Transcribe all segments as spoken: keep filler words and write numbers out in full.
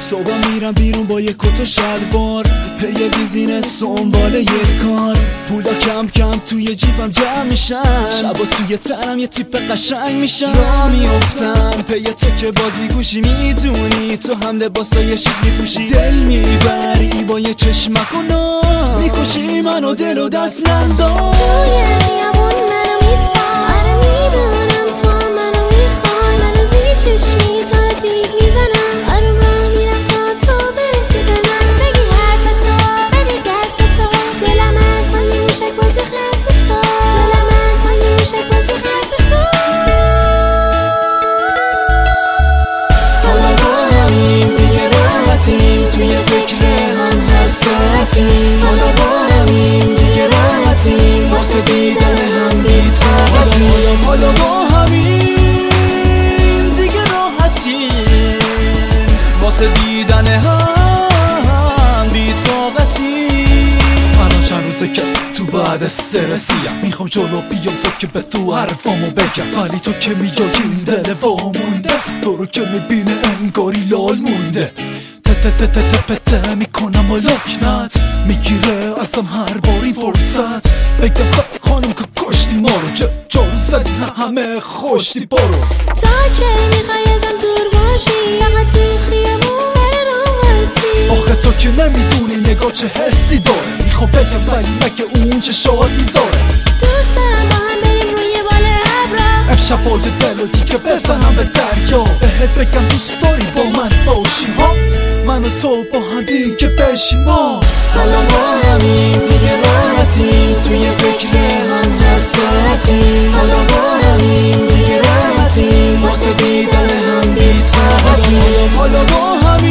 صبح میرم بیرون با یک کت و شلوار، پی بیزینس دنبال یک کار. پولا کم کم توی جیبم جمع میشن، شبا توی تنم یه تیپ قشنگ میشن. را میافتم پی تو که بازی گوشی، میدونی تو هم لباسای شیک میپوشی. دل میبری با یه چشمک و نام، میکشی منو دل و دست ننداز. توی خیابون منو میپای، میدونم تو منو میخوای. منو زیر چشمی تا رو دیگ میزنم، آروم را میرم تا تو برسی به من. بگی حرفتو بده دستتو، دلم از ما یه موشک بازی خسته شد. دلم از ما یه موشک بازی خسته شد. حالا با همیم دیگه راحتیم، توی فکر هم هر ساعتیم. حالا با همیم دیگه راحتیم، واسه دیدن هم بی‌طاقتیم. حالا با همیم دیگه راحتیم، واسه دیدن هم بی‌طاقتیم. الان چند روزه که تو بعد استرسیم، میخوام جلو بیام تو که به تو حرفامو بگم، ولی تو که میگی این دل وامونده، تو رو که میبینه انگاری لال مونده. تتتتتتت میکنم و لکنت میگیره ازم هر بار این فرصت. بگم خانم که کشتی ما رو، جا جارو زدی همه خوشتی برو. تا که میخوای ازم دور باشی، فقط توی خیابون سر راه وایسی. آخه تو که نمیدونی نگاه چه حسی داره، میخوام بگم ولی مگه اون چه شاد میذاره. دوست دارم با هم بریم روی بال ابرا، امشب با یه دل و دیگه بزنم به دریا. بهت بگم دوست داری با من باشی ها، من و تو با هم دیگه بشیم ما. حالا با همین دیگه راحتیم، توی فکر هم هر ساعتیم. حالا با همین دیگه راحتیم، واسه دیدن هم بی‌طاقتیم. حالا با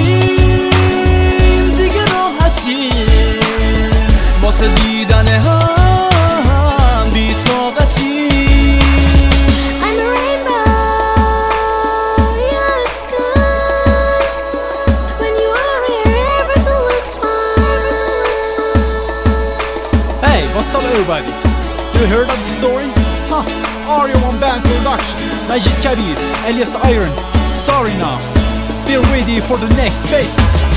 همین دیگه راحتیم، واسه دیدن هم بی‌طاقتیم. I'm a rainbow, you're a sky. When you are here, everything looks fine. Hey, what's up everybody? You heard of the story? Huh, R U one Band Production, Majid Kabir, alias Iron. Sorry now. Be ready for the next bass.